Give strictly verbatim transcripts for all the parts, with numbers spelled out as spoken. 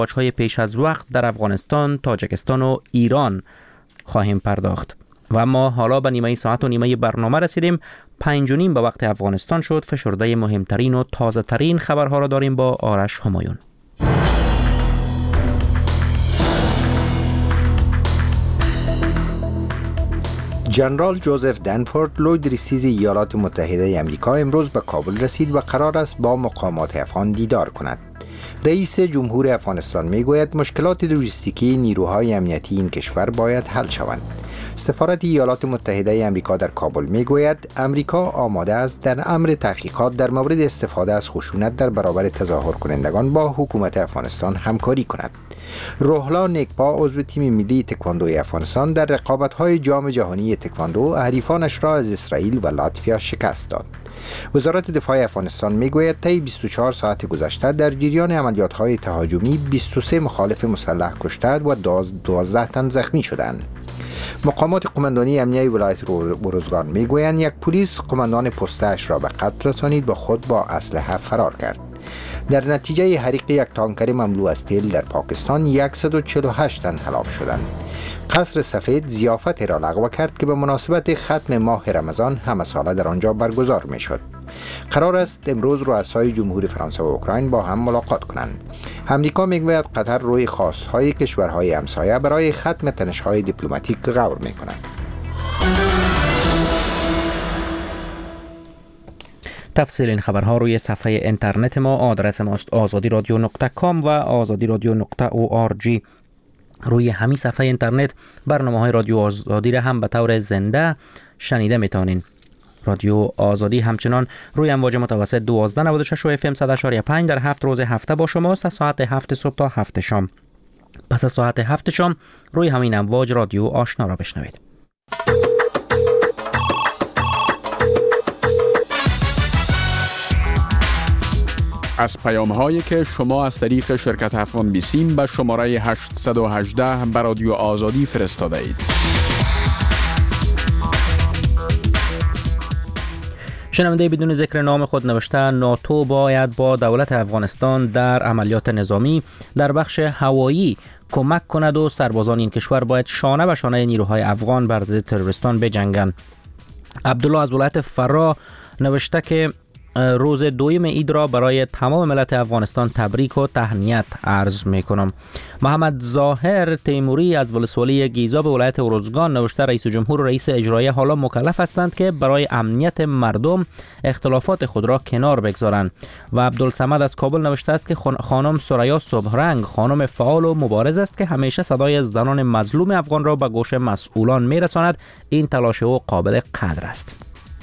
های پیش از وقت در افغانستان، تاجیکستان و ایران خواهیم پرداخت. و اما حالا به نیمه ساعت و نیمه برنامه رسیدیم. پنج و نیم به وقت افغانستان شد. فشرده مهمترین و تازه ترین خبرها را داریم با آرش همایون. جنرال جوزف دنفورد، لوی درستیز ایالات متحده امریکا، امروز به کابل رسید و قرار است با مقامات افغان دیدار کند. رئیس جمهور افغانستان میگوید مشکلات لوجستیکی نیروهای امنیتی این کشور باید حل شوند. سفارت ایالات متحده امریکا در کابل میگوید امریکا آماده است در امر تحقیقات در مورد استفاده از خشونت در برابر تظاهر کنندگان با حکومت افغانستان همکاری کند. روحلا نیکپا، عضو تیم ملی تکواندوی افغانستان، در رقابت‌های جام جهانی تکواندو حریفانش را از اسرائیل و لاتویا شکست داد. وزارت دفاع افغانستان میگوید طی بیست و چهار ساعت گذشته در جریان عملیات‌های تهاجمی بیست و سه مخالف مسلح کشته و دوازده تن زخمی شدند. مقامات قماندانی امنیه ولایت روزگان میگویند یک پلیس قماندان پستش را به قتل رسانید و خود با اسلحه فرار کرد. در نتیجه حریق یک تانکر مملو از تیل در پاکستان صد و چهل و هشت تن هلاک شدند. قصر سفید ضیافت را لغو کرد که به مناسبت ختم ماه رمضان همه ساله در آنجا برگزار می شد. قرار است امروز رؤسای جمهور فرانسه و اوکراین با هم ملاقات کنند. امریکا میگوید قطر روی خواستهای کشورهای همسایه برای ختم تنش‌های دیپلماتیک غور می کند. تفصیل این خبرها روی صفحه اینترنت ما. آدرس ماست آزادی رادیو نقطه کام و آزادی رادیو نقطه او آر جی. روی همین صفحه اینترنت برنامه های رادیو آزادی را هم به طور زنده شنیده میتونین. رادیو آزادی همچنان روی امواج متوسط دوازده نود و شش و اف ام صد و پنج در هفت روز هفته با شماست از ساعت هفت صبح تا هفت شام. پس از ساعت هفت شام روی همین امواج رادیو آشنا را بشنوید. از پیام هایی که شما از طریق شرکت افغان بیسیم به شماره هشت یک هشت به رادیو آزادی فرستاده اید. شنونده بدون ذکر نام خود نوشته ناتو باید با دولت افغانستان در عملیات نظامی در بخش هوایی کمک کند و سربازان این کشور باید شانه به شانه نیروهای افغان بر ضد تروریستان بجنگند. عبدالله از ولایت فرا نوشته که روز دویم عید را برای تمام ملت افغانستان تبریک و تهنیت عرض می کنم. محمد ظاهر تیموری از ولسوالی گیزا به ولایت ارزگان نوشته رئیس جمهور و رئیس اجرایی حالا مکلف هستند که برای امنیت مردم اختلافات خود را کنار بگذارند. و عبدالصمد از کابل نوشته است که خانم سریا صبحرنگ خانم فعال و مبارز است که همیشه صدای زنان مظلوم افغان را به گوش مسئولان می رساند. این تلاش او قابل قدر است.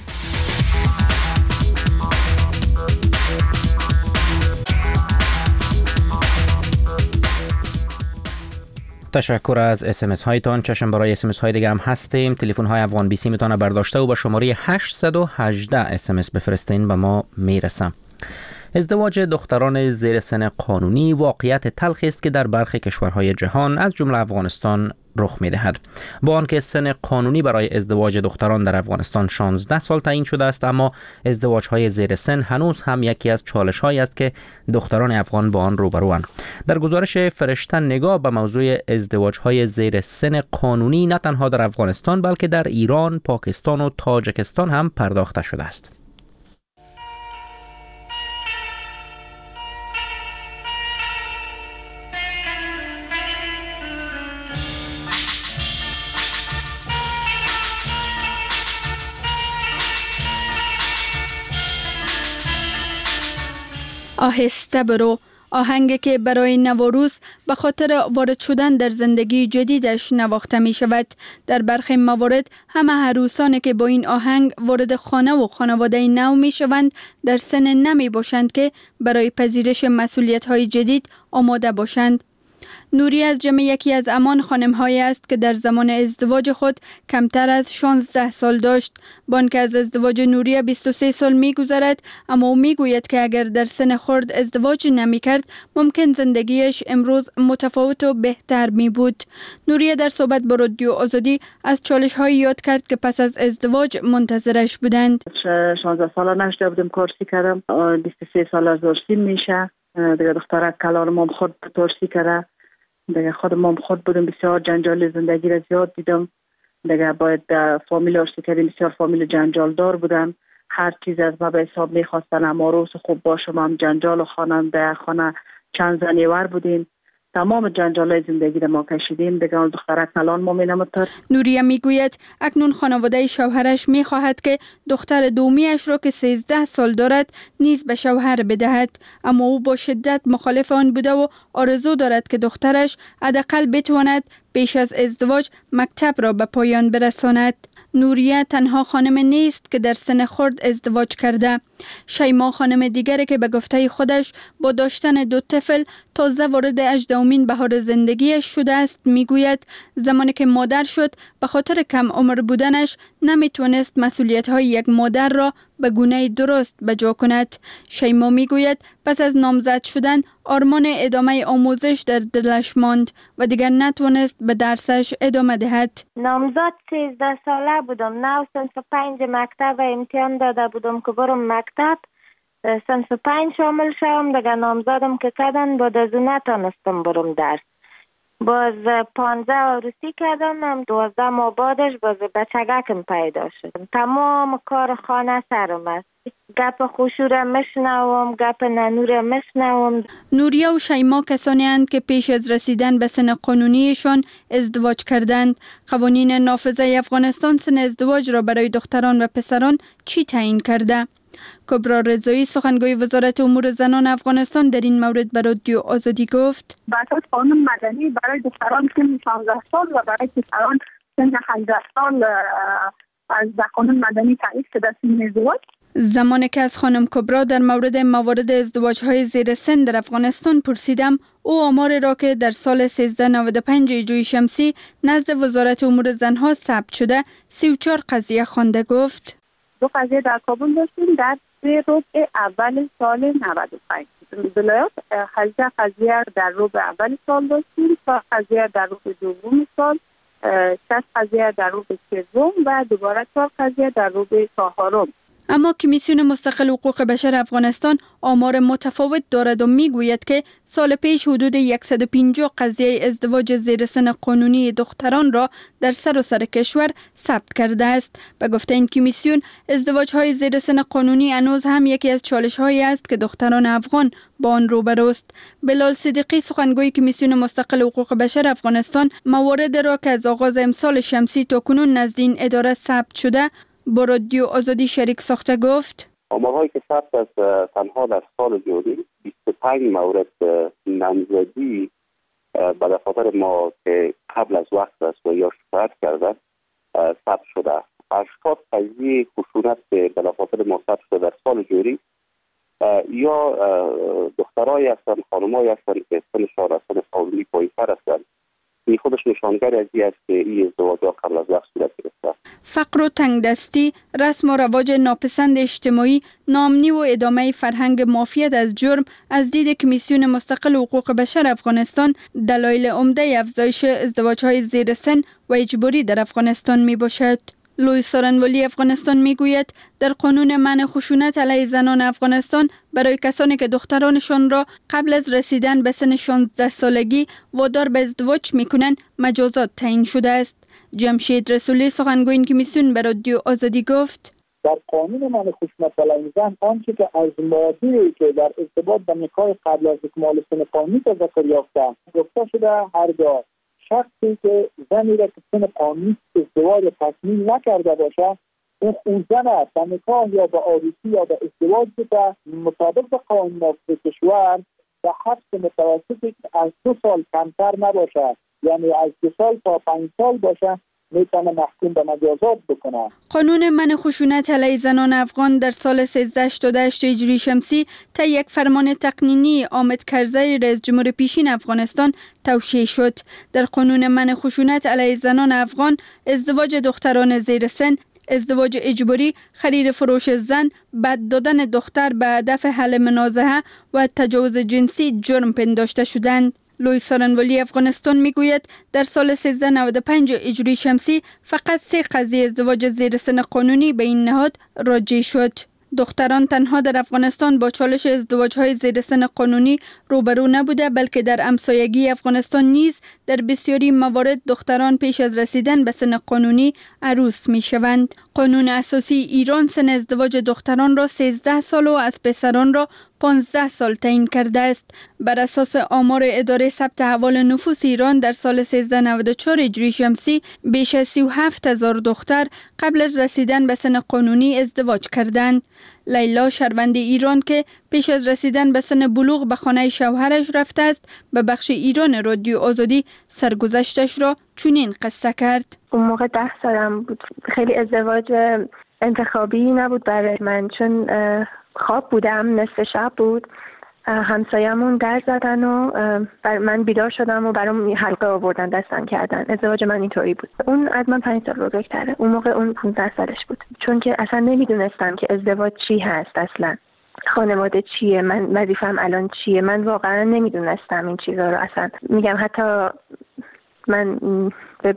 تشکر از اس ام اس هایتان. چشم برای اس ام اس های دیگه هم هستیم. تلفن های افغان بیسی میتونه برداشته و با شماره هشت یک هشت اس ام اس بفرستین به ما میرسم. ازدواج دختران زیر سن قانونی واقعیت تلخی است که در برخی کشورهای جهان از جمله افغانستان رخ می‌دهد. با آنکه سن قانونی برای ازدواج دختران در افغانستان شانزده سال تعیین شده است، اما ازدواج‌های زیر سن هنوز هم یکی از چالش‌هایی است که دختران افغان با آن روبروند. در گزارش فرشته نگاه به موضوع ازدواج‌های زیر سن قانونی نه تنها در افغانستان بلکه در ایران، پاکستان و تاجیکستان هم پرداخته شده است. آهسته برو، آهنگی که برای نوروز به خاطر وارد شدن در زندگی جدیدش نواخته می شود. در برخی موارد همه عروسانی که با این آهنگ وارد خانه و خانواده نو می شوند در سن نمی باشند که برای پذیرش مسئولیت های جدید آماده باشند. نوری از جمع یکی از امان خانم هایی است که در زمان ازدواج خود کمتر از شانزده سال داشت. بان که از ازدواج نوری بیست و سه سال می گذرد، اما او می گوید که اگر در سن خرد ازدواج نمی کرد ممکن زندگیش امروز متفاوت و بهتر می بود. نوری در صحبت با رادیو آزادی از چالش هایی یاد کرد که پس از ازدواج منتظرش بودند. شانزده ساله نشده بودم، کارسی کردم. بیست و سه سال از ارسی میشه. دیگه دختره کلان ما خود ترسی کرده، دیگه خود ما خود بودم بسیار جنجال زندگی را زیاد دیدم. دیگه باید فامیل آشتی کردیم، بسیار فامیل جنجال دار بودن، هر چیز از ما به حساب میخواستن. اما روز خوب باشم هم جنجال و خانم در خانه چند زنیور بودیم، تمام جنجال زندگی را ما کشیدیم. دیگه اون دختره کلان ما مینمتر. نوریه میگوید اکنون خانواده شوهرش میخواهد که دختر دومیش را که سیزده سال دارد نیز به شوهر بدهد، اما او با شدت مخالف آن بوده و آرزو دارد که دخترش حداقل بتواند پیش از ازدواج مکتب را به پایان برساند. نوریه تنها خانم نیست که در سن خرد ازدواج کرده. شیما خانم دیگری که به گفته خودش با داشتن دو طفل تازه وارد هجدهمین بهار زندگیش شده است میگوید زمانی که مادر شد به خاطر کم عمر بودنش نمیتونست مسئولیت های یک مادر را به گونه درست بجا کند. شیما میگوید پس از نامزد شدن آرمان ادامه آموزش در دلش ماند و دیگر نتونست به درسش ادامه دهد. نامزد سیزده ساله بودم، نو صنف پنج مکتب امتحان داده بودم که برم مکتب، صنف پنج شامل شوم. دیگه نامزدم که کردن بعد از اون نتونستم برم درس. باز پانزده عروسی کردم، دوازده ماه بعدش باز بچگکم پیدا شد. تمام کار خانه سرم است. گپ خوشوره مشنوم، گپ ننوره مشنوم. نوریه و شیما کسانی اند که پیش از رسیدن به سن قانونیشان ازدواج کردند. قوانین نافذه افغانستان سن ازدواج را برای دختران و پسران چی تعیین کرده؟ کبرا رضایی سخنگوی وزارت امور زنان افغانستان در این مورد به رادیو آزادی گفت بر اساس قانون مدنی برای دختران سن شانزده سال و برای پسران سن هجده سال از قانون مدنی تعیین شده سن ازدواج. زمانی که از خانم کبرا در مورد موارد ازدواج‌های زیر سن در افغانستان پرسیدم، او آمار را که در سال سیزده نود و پنج هجری شمسی نزد وزارت امور زنها ثبت شده سی و چهار قضیه خوانده گفت دو قضیه در کابل داشتیم در سه ربع اول سال نود و پنج. ولایات هجده قضیه در ربع اول سال داشتیم، چهار قضیه در ربع دوم سال، شش قضیه در ربع سوم و دوباره چهار قضیه در ربع چهارم. اما کمیسیون مستقل حقوق بشر افغانستان آمار متفاوت دارد و میگوید که سال پیش حدود صد و پنجاه قضیه ازدواج زیر سن قانونی دختران را در سراسر کشور ثبت کرده است. به گفته این کمیسیون، ازدواج‌های زیر سن قانونی هنوز هم یکی از چالش‌هایی است که دختران افغان با آن روبروست. بلال صدیقی سخنگوی کمیسیون مستقل حقوق بشر افغانستان موارد را که از آغاز امسال شمسی تا کنون نزد این اداره ثبت شده با رادیو آزادی شریک ساخته گفت آمارهایی که ثبت از تنها در سال جاری بیست و پنج مورد نامزدی به دفاتر ما که قبل از وقت است و یا شکایت کردن ثبت شده. هشتاد قضیه خشونت به دفاتر ما ثبت شده در سال جاری یا دخترایی هستند، خانمایی هستند که سنشان از سن قانونی پایین‌تر هستند. این خودش نشانگر از این است که این ازدواج‌ها قبل از وقت صورت گرفته. فقر و تنگدستی، رسم و رواج ناپسند اجتماعی، ناامنی و ادامه فرهنگ معافیت از جرم از دید کمیسیون مستقل حقوق بشر افغانستان دلایل عمده افزایش ازدواج‌های زیر سن و اجباری در افغانستان می باشد. لوی سارنوالی افغانستان می گوید در قانون منع خشونت علیه زنان افغانستان برای کسانی که دخترانشان را قبل از رسیدن به سن شانزده سالگی وادار به ازدواج می کنند مجازات تعیین شده است. جمشید رسولی سخنگوی این کمیسیون به رادیو آزادی گفت در قانون منع خشونت علیه زن آنچه که از ماده‌ای که در ارتباط با نکاح قبل از اکمال سن قانونی تذکر یافته گفته شده هرگاه شخصی که زنی را که سن قانونی ازدواج تکمیل نکرده باشه اون اون زن به نکاح یا به عروسی یا به ازدواج که مطابق قانون نافذ کشور به حبس متوسطی از دو سال کمتر نباشه، یعنی از دو سال تا پنج سال باشه، میتونه محکوم به مجازات بکنه. قانون منع خشونت علیه زنان افغان در سال سیزده هشتاد و هشت هجری شمسی تا یک فرمان تقنینی حامد کرزی رئیس جمهور پیشین افغانستان توشیح شد. در قانون منع خشونت علیه زنان افغان ازدواج دختران زیر سن، ازدواج اجباری، خرید فروش زن، بد دادن دختر به هدف حل منازعه و تجاوز جنسی جرم پنداشته شدند. لوی سارنوالی افغانستان میگوید در سال سیزده نود و پنج هجری شمسی فقط سه قضیه ازدواج زیر سن قانونی به این نهاد راجع شد. دختران تنها در افغانستان با چالش ازدواج‌های زیر سن قانونی روبرو نبوده، بلکه در همسایگی افغانستان نیز در بسیاری موارد دختران پیش از رسیدن به سن قانونی عروس می‌شوند. قانون اساسی ایران سن ازدواج دختران را سیزده سال و از پسران را پانزده سال تعیین کرده است. بر اساس آمار اداره ثبت احوال نفوس ایران در سال سیزده نود و چهار هجری شمسی بیش از سی و هفت هزار دختر قبل از رسیدن به سن قانونی ازدواج کردند. لیلا شهروند ایران که پیش از رسیدن به سن بلوغ به خانه شوهرش رفته است، به بخش ایران رادیو آزادی سرگذشتش را چنین قصه کرد. اون موقع ده سالم بود. خیلی ازدواج انتخابی نبود برای من، چون خواب بودم، نصف شب بود، همسایمون در زدن و بر من بیدار شدم و برام حلقه آوردن، دستم کردن. ازدواج من اینطوری بود. اون از من پنج سال بزرگتره. اون موقع اون پانزده سالش بود. چون که اصلا نمیدونستم که ازدواج چی هست، اصلا خانواده چیه، من وظیفه‌ام الان چیه. من واقعا نمیدونستم این چیزا رو. اصلا میگم حتی من به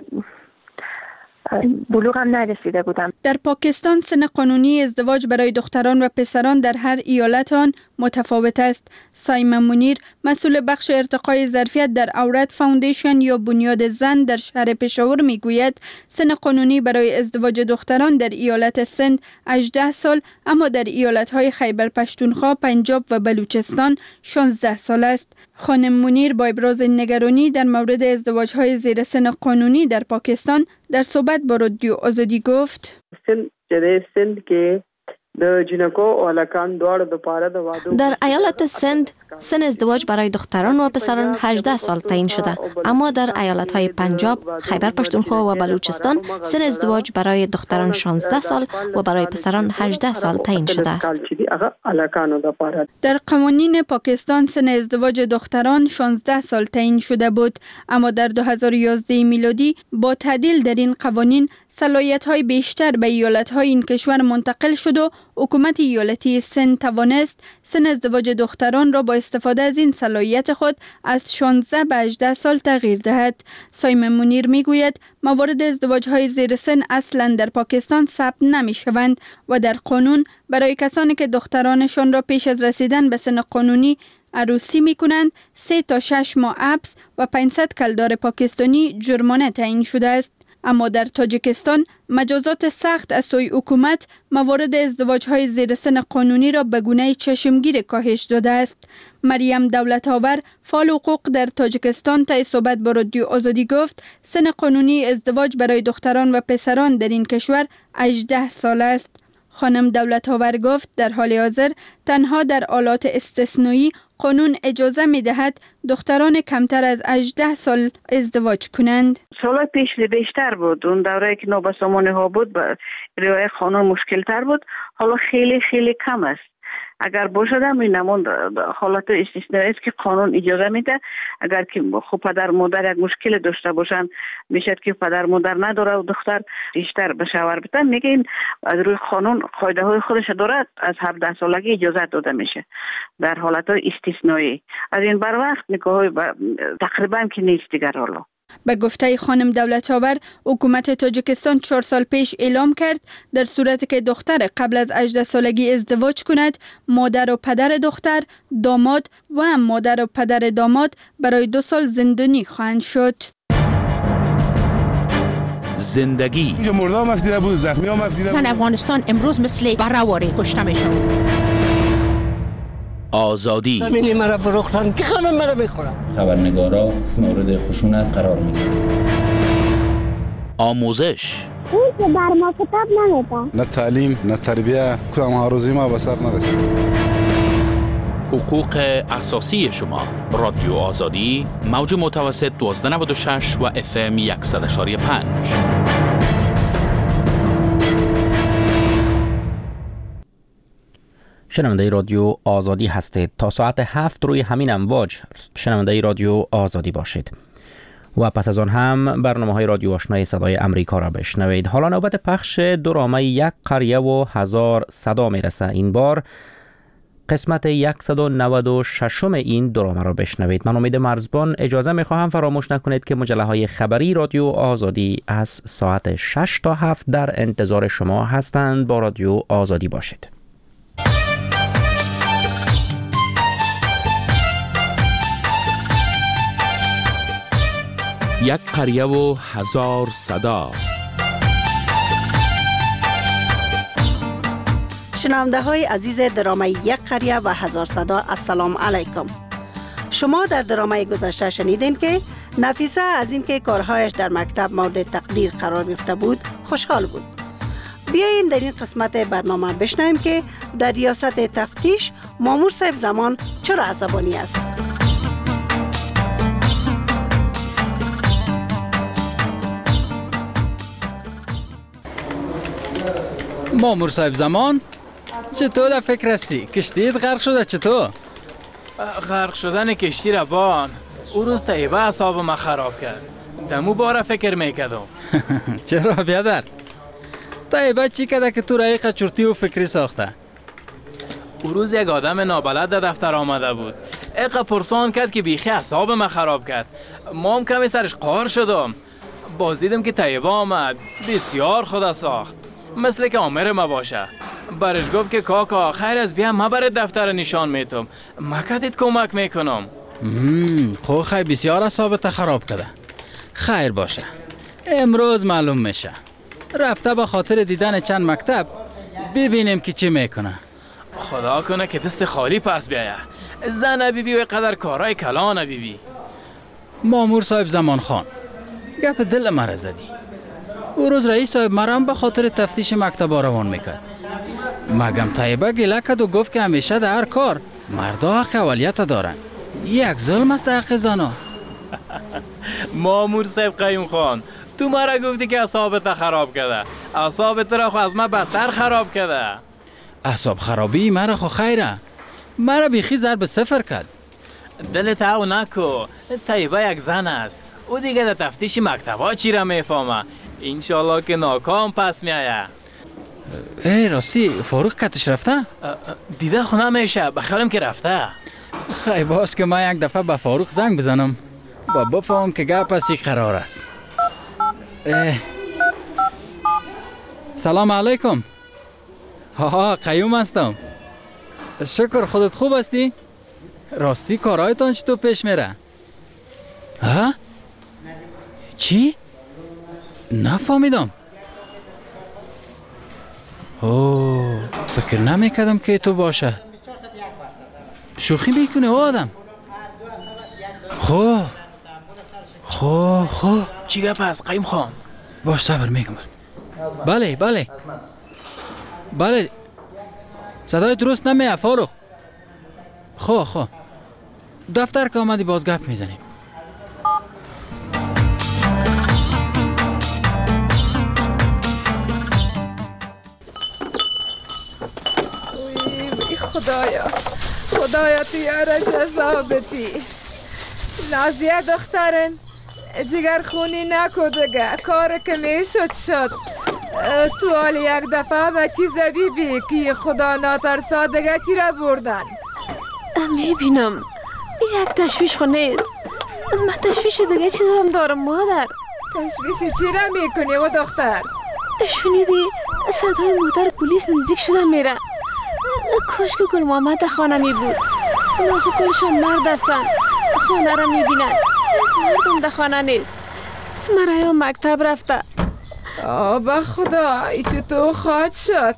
بلوغم نرسیده بودم. در پاکستان سن قانونی ازدواج برای دختران و پسران در هر ایالت آن متفاوت است. سایما منیر، مسئول بخش ارتقای ظرفیت در اورد فاوندیشن یا بنیاد زن در شهر پشاور میگوید سن قانونی برای ازدواج دختران در ایالت سند هجده سال، اما در ایالت‌های خیبر پشتونخوا، پنجاب و بلوچستان شانزده سال است. خانم منیر با ابراز نگرانی در مورد ازدواج‌های زیر سن قانونی در پاکستان در صحبت با رادیو آزادی گفت: سن جده سند که د جنکو او الکان دوړ د پاره د وادو در ایالت سند سن ازدواج برای دختران و پسران هجده سال تعیین شده، اما در ایالت‌های پنجاب، خیبر پشتونخوا و بلوچستان سن ازدواج برای دختران شانزده سال و برای پسران هجده سال تعیین شده است. در قوانین پاکستان سن ازدواج دختران شانزده سال تعیین شده بود، اما در دو هزار و یازده میلادی با تعدیل در این قوانین صلاحیت‌های بیشتر به ایالت‌های این کشور منتقل شد و حکومت ایالتی سند توانست سن ازدواج دختران را با استفاده از این صلاحیت خود از شانزده به هجده سال تغییر دهد. سایما منیر میگوید موارد ازدواج‌های زیر سن اصلاً در پاکستان ثبت نمی‌شوند و در قانون برای کسانی که دخترانشان را پیش از رسیدن به سن قانونی عروسی می‌کنند سه تا شش ماه حبس و پانصد کلدار پاکستانی جرمانه تعیین شده است. اما در تاجیکستان مجازات سخت از سوی حکومت موارد ازدواج‌های زیر سن قانونی را به گونه چشمگیر کاهش داده است. مریم دولت‌آور، فعال حقوق در تاجیکستان، طی صحبت با رادیو آزادی گفت سن قانونی ازدواج برای دختران و پسران در این کشور هجده سال است. خانم دولت‌آور گفت در حال حاضر تنها در حالات استثنایی قانون اجازه می دهد دختران کمتر از هجده سال ازدواج کنند. سال پیش بیشتر بود. اون دوره که نابسامانی ها بود با روی قانون مشکل تر بود. حالا خیلی خیلی کم است. اگر باشد هم این نمون حالت استثنایی است که قانون اجازه میده. اگر که خب پدر مادر یک مشکل داشته باشن، میشد که پدر مادر نداره و دختر بیشتر به شوهر بدن، میگه این از روی قانون قاعده های خودش دارد، از هفده سالگی اجازه داده میشه در حالت های استثنایی. از این بر وقت نکاح تقریبا که نیست دیگر. حالا به گفته خانم دولت‌آور، حکومت تاجیکستان چهار سال پیش اعلام کرد در صورتی که دختر قبل از هجده سالگی ازدواج کند، مادر و پدر دختر، داماد و هم مادر و پدر داماد برای دو سال زندانی خواهند شد. زندگی اینجا مردم مفتیده بود، زخمی ها مفتیده بود. زن افغانستان امروز مثل برآوری کشته میشن. آزادی زمینی مرا فروختن که همه مرا میخورن. خبرنگارا مورد خشونت قرار میگیرن. آموزش اون که بر ما کتاب نمیده. نه تعلیم نه تربیه، کدام ها روزی ما به سر نرسید. حقوق اساسی شما. رادیو آزادی، موج متوسط دوازده نود و شش و اف ام صد و یک و پنج. شنونده رادیو آزادی هستید. تا ساعت هفت روی همین امواج شنونده رادیو آزادی باشید و پس از آن هم برنامه های رادیو آشنای صدای امریکا را بشنوید. حالا نوبت پخش درامه یک قریه و هزار صدا میرسه. این بار قسمت صد و نود و شش این درامه را بشنوید. من امید مرزبان اجازه میخواهم فراموش نکنید که مجله های خبری رادیو آزادی از ساعت شش تا هفت در انتظار شما هستند. با رادیو آزادی باشید. یک قریه و هزار صدا. شنونده های عزیز درامه یک قریه و هزار صدا، السلام علیکم. شما در درامه گذشته شنیدین که نفیسه از این که کارهایش در مکتب مورد تقدیر قرار گرفته بود خوشحال بود. بیایید در این قسمت برنامه بشنویم که در ریاست تفتیش مامور صاحب زمان چرا عصبانی است. مامور صاحب زمان، چطور در فکر هستی؟ کشتیت غرق شده چطور؟ غرق شدن کشتی را بان او روز طیبه اعصاب ما خراب کرد. دمو باره فکر میکردم. چرا بیادر؟ طیبه چی کده که تو رایق چرتی و فکری ساخته؟ او روز یک آدم نابلد در دفتر آمده بود. اقا پرسان کرد که بیخی اعصاب ما خراب کرد. ما هم کمی سرش قهر شدم. باز دیدم که طیبه آمد، بسیار خدا ساخت، مثل که آمر ما باشه. برش گفت که کاکا خیر از بیا ما برای دفتر نشان میتم، ما کدید کمک میکنم. خو خیلی بسیار اعصابت خراب کرده. خیر باشه، امروز معلوم میشه. رفته به خاطر دیدن چند مکتب، ببینیم که چی میکنه. خدا کنه که دست خالی پس بیایه. زن بیبی و قدر کارهای کلان بیبی. مامور صاحب زمان خان، گپ دل مرا زدی. او روز رئیس صاحب مرام به خاطر تفتیش مکتب روان میکرد. مگم طیبه گله کرد و گفت که همیشه در هر کار مردا حق اولیت دارن. یک ظلم است حق زنا. مامور صاحب قیوم خان، تو مرا گفتی که اعصابت خراب کرده. اعصابت را خو از من بدتر خراب کرده. اعصاب خرابی مرا خو خیره. مرا بیخی ضرب صفر کرد. دلت او نکو، طیبه یک زن است. او دیگه در تفتیش مکتبا چی را میفهمه. انشالله که ناکام پس میایه. ای راستی فاروق کتش رفته؟ دیده خونه میشه، بخیالم که رفته. خیلی باز که من یک دفعه به فاروق زنگ بزنم با بفهم که گپ پسی قرار است. سلام علیکم. ها ها قیوم هستم. شکر، خودت خوب هستی؟ راستی کارهایتان چطور پیش میره؟ ها؟ چی؟ نفهمیدم. اوه، فکر نمیکردم که تو باشه. شوخی میکنه او آدم. خو خو خو چی گپ است قیم خان؟ باش صبر میکنم. بله بله بله، صدای درست نمیاد فاروق. خو خو دفتر که آمدی باز گپ میزنیم. خدایا خدایا تو یارش عذابتی. نازیه دخترم جگر خونی نکو دیگه، کار که میشد شد. تو حال یک دفعه به چیز بیبی که خدا ناترسا دیگه چی را بردن. میبینم یک تشویش خو نیست. من تشویش دیگه چیز هم دارم مادر. تشویش چی را میکنی و دختر؟ شنیدی صدای موتر پلیس نزدیک شدن میره. کاش که گل محمد در خانه می بود. ناخو کلشون مرد هستن، خانه را می بینن. مردم در خانه نیست. مریا مکتب رفته. آبا خدا ای تو خواهد شد.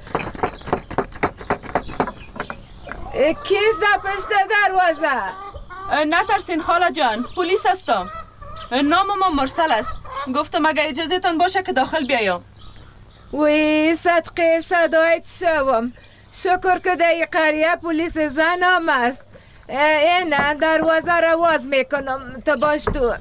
کیست در پشت دروازه؟ نترسین خاله جان، پلیس هستم. نام ما مرسل است. گفتم اگه اجازه تان باشه که داخل بیایم. وی صدقه صدایت شوم. شکر که در قریه پلیس زن هم است. این دروازه را واز میکنم تا باش تو.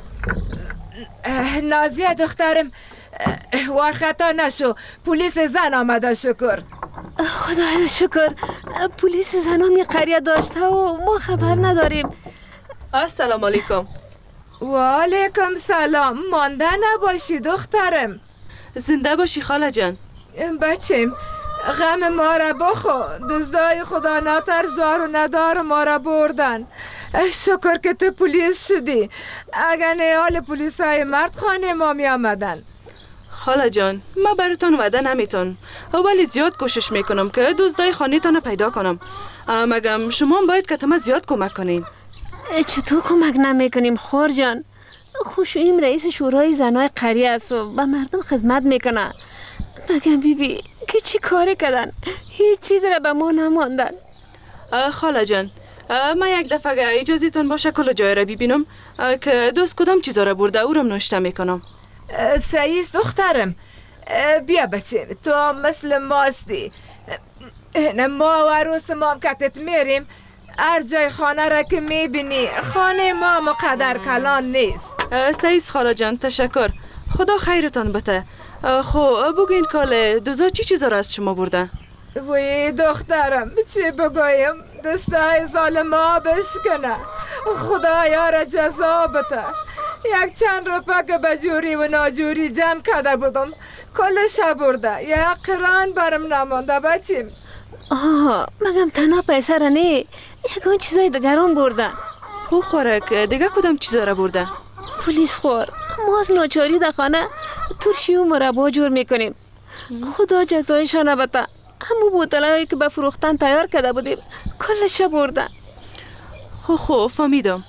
نازیه دخترم وار خطا نشو، پلیس زن آمده. شکر خدایا شکر. پلیس زن هم قریه داشته و ما خبر نداریم. السلام علیکم. و علیکم سلام. مانده نباشی دخترم. زنده باشی خاله جان. بچیم غم ما را بخو. دزدای خدا ناتر زار و ندار ما را بردن. شکر که تو پلیس شدی. اگر نه حال پلیس های مرد خانه ما می آمدن. خاله جان ما براتون وعده نمیتون، ولی زیاد کوشش میکنم که دزدای خانه تان پیدا کنم. مگم شما باید که تمام زیاد کمک کنین. چطور کمک نمیکنیم خور جان؟ خوشویم رئیس شورای زنای قریه است و به مردم خدمت میکنه. مگم بیبی که چی کاری کردن؟ هیچ چیز را به ما نماندن. خاله جان، من یک دفعه اجازهتون باشه کل جای را ببینم که دوست کدام چیزا را برده او را نوشته میکنم. سعید دخترم، بیا بچه، تو هم مثل ماستی. ما و عروس ما کتت میریم، هر جای خانه را که میبینی خانه ما مقدر کلان نیست. سعید خاله جان تشکر، خدا خیرتان بده. خب بگوین کاله دوزا چی چیزا را از شما برده؟ وی دخترم چی بگویم؟ دستای ظالم ها بشکنه، خدایا را جزا بده. یک چند روپا که بجوری و ناجوری جمع کرده بودم کلش برده، یک قران برم نمانده بچیم. آه مگم تنها پیسه را نه، یکان چیزای دیگران برده. خو خورک دیگه کدام چیزا را برده؟ پلیس خور، ما از ناچاری در خانه ترشی و مربا جور میکنیم. خدا جزایشان بده. همو بوتلایی که به فروختن تیار کرده بودیم کلش برده. خو خو فهمیدم.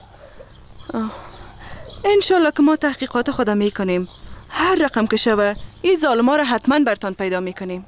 انشالله که ما تحقیقات خودم میکنیم، هر رقم که شوه این ظالما را حتما برتان پیدا میکنیم.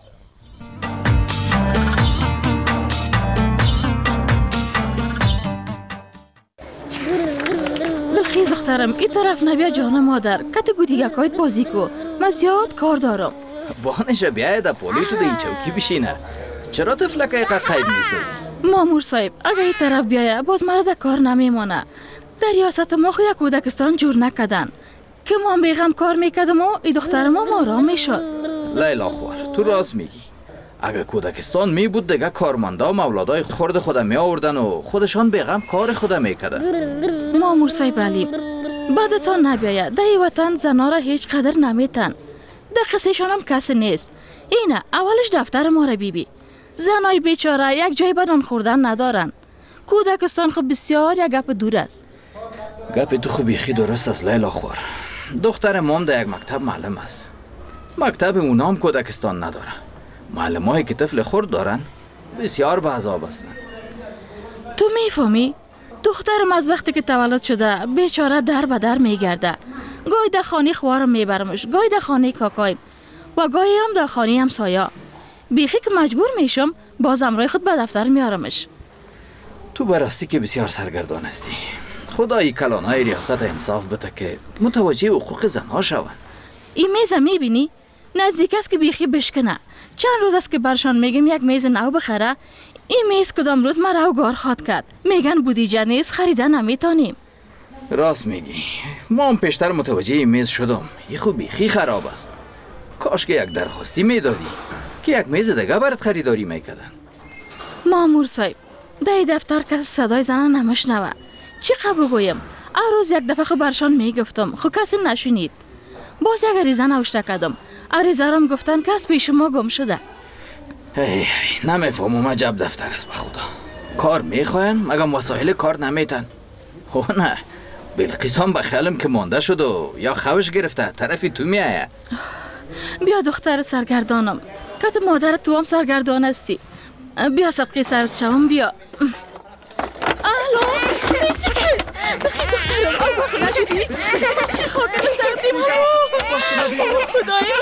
بلخیز دخترم این طرف نبیا جان مادر، کت گویی یکایت بازی کو، من زیاد کار دارم. بانشه بیایه در پولی تو این چوکی بشینه. چرا تفلکه ایقا قید میسازی؟ مامور صاحب اگه این طرف بیایه باز مرا کار نمیمانه. در ریاست ما خو یک کودکستان جور نکدن که ما بیغم کار میکدم و این دختر ما آرام میشد. لیلا خوار تو راست میگی. اگه کودکستان می بود دیگه کارمندا و مولادای خرد خود می آوردن و خودشان بیغم کار خود میکدن. مامور صاحب علیم بعدتان نبیایه، در این وطن زنا را هیچ قدر نمیتن. در قصهشان هم کسی نیست. اینه اولش دفتر ما را بیبی. زنای بیچاره یک جای بدن خوردن ندارن. کودکستان خب بسیار یک گپ دور است. گپ تو خب بیخی درست است لیلا خوار. دختر مام در یک مکتب معلم است. مکتب اونام کودکستان نداره. معلم هایی که طفل خرد دارن بسیار به عذاب هستن. تو میفهمی؟ دخترم از وقتی که تولد شده بیچاره در به در میگرده. گاهی در خانه خوارم میبرمش، گاهی در خانه کاکایم و گاهی هم در خانه همسایه. بیخی که مجبور میشم باز امرای خود به دفتر میارمش. تو براستی که بسیار سرگردان هستی. خدای کلانای ریاست انصاف بده که متوجه حقوق زنها شون. این میز میبینی؟ نزدیک است که بیخی بشکنه. چند روز است که برشان میگم یک میز نو بخره. این میز کدام روز مرا گار خواد کرد. میگن بودیجه نیست خریدن نمیتونیم. راست میگی. ما هم پیشتر متوجه این میز شدم. این خوب بیخی خراب است. کاش که یک درخواستی میدادی که یک میز دیگه برات خریداری میکردن. مامور صاحب در دفتر کسی صدای زنان نمیشنوه. چی قبول گویم؟ هر روز یک دفعه خو برشان میگفتم خو کسی نشنید. باز یک ریزه نوشته کردم. ریزه رام گفتن که از پیش ما گم شده. هی هی نمیفهمم عجب دفتر است به خدا. کار میخواین مگم وسایل کار نمیتن. او نه بلقیس هم بخیالم که مانده شد و یا خوش گرفته طرفی تو میایه. بیا دختر سرگردانم، کت مادر تو هم سرگردان هستی. بیا صدقی سرت شوم بیا. الو نیستی که بخیز دخترم آگاه نشدی؟ چی خاکه به سردیم خدایا.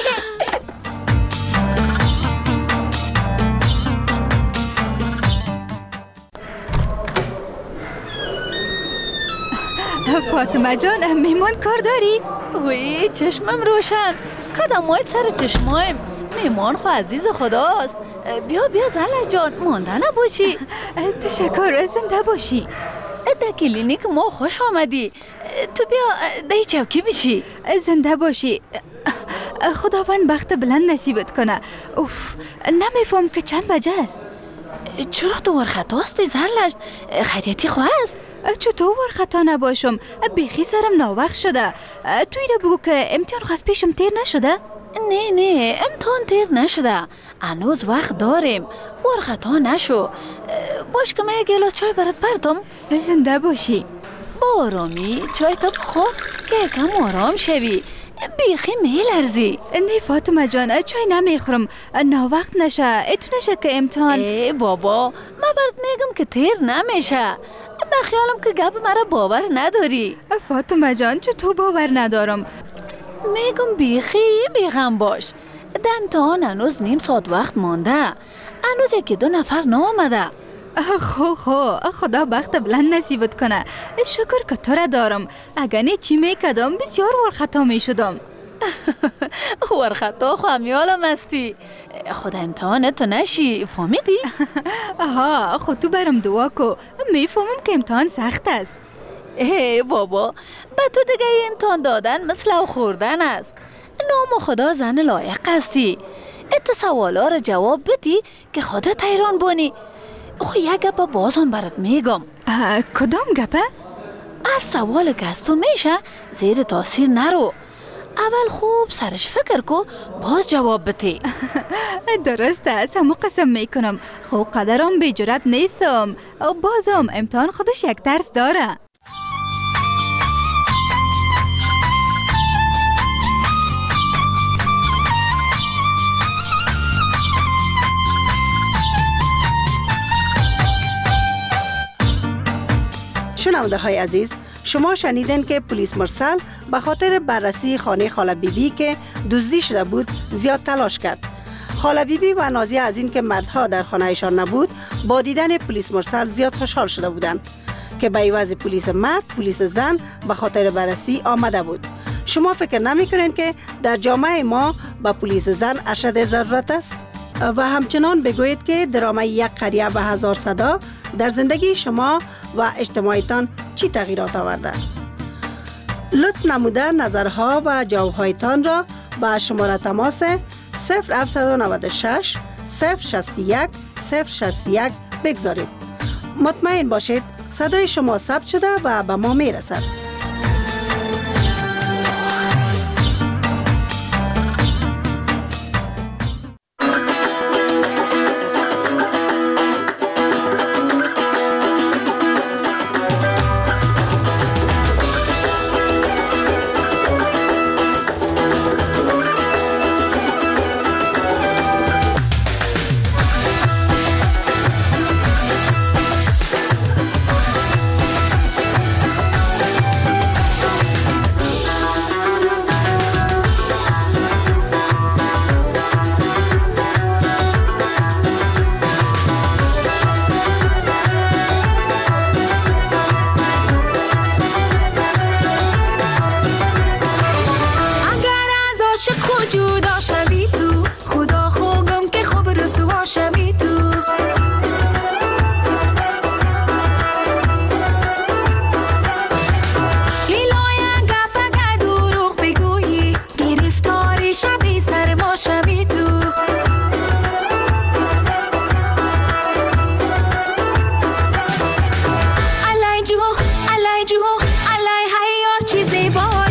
فاطمه جان میمان کار داری؟ وی چشمم روشن، قدمات سر چشمایم. میمان خو عزیز خداست. بیا بیا زلش جان مانده نباشی. تشکر زنده باشی. در کلینیک ما خوش آمدی. تو بیا دای چوکی بشی. زنده باشی. خداوند بخت بلند نصیبت کنه. اوف نمیفهم که چند بجه است. چرا تو ورخطا هستی زرلشت؟ خیریتی خواه است؟ چطور ورخطا نباشم؟ بیخی سرم ناوقت شده. توی را بگو که امتحان خواست پیشم تیر نشده؟ نه نه امتحان تیر نشده. هنوز وقت داریم. ورخطا نشو. باش که من یک گلاس چای برات پرتم. زنده باشی. با آرامی چای تو بخور که کم آرام شوی. بیخی میلرزی. نه فاطمه جان چای نمیخورم، ناوقت نشه. اتو نشه که امتحان. ای بابا من برات میگم که تیر نمیشه. من خیالم که گپ مرا باور نداری. فاطمه جان چه تو باور ندارم؟ میگم بیخی بیغم باش. در امتحان هنوز نیم ساعت وقت مانده. هنوز یکی دو نفر نامده. خو خو خدا بخت بلند نصیبت کنه. شکر که تو را دارم. اگر نه چی میکدم بسیار ورخطا میشدم. ورخطا خو همیالم هستی. خدا امتحانت تو نشی فهمیدی؟ آها خود تو برم دعا کو. میفهمم که امتحان سخت است. ای بابا به تو دیگه امتحان دادن مثل او خوردن است. نام خدا زن لایق هستی. ات سوالا رو جواب بدی که خودت حیران بونی. خو یک گپ باز هم برات میگم. کدام گپه؟ هر سوال که از تو میشه زیر تاثیر نرو. اول خوب سرش فکر کو باز جواب بده. درسته از همو قسم میکنم. خو قدرم بی جرات نیستم. بازم امتحان خودش یک درس داره. شنونده های عزیز، شما شنیدین که پلیس مرسل به خاطر بررسی خانه خاله بیبی که دزدی شده بود زیاد تلاش کرد. خاله بیبی و نازیه از این که مردها در خانه ایشان نبود با دیدن پلیس مرسل زیاد خوشحال شده بودند که به عوض پلیس مرد پلیس زن به خاطر بررسی آمده بود. شما فکر نمی کنین که در جامعه ما به پلیس زن اشد ضرورت است؟ و همچنان بگویید که درامه یک قریه به هزار صدا در زندگی شما و اجتماعیتان چی تغییرات آورده؟ لطف نموده نظرها و جوابهایتان را به شماره تماس صفر هفت نه شش صفر شصت و یک صفر شصت و یک بگذارید. مطمئن باشید صدای شما ثبت شده و به ما میرسد. چیزی با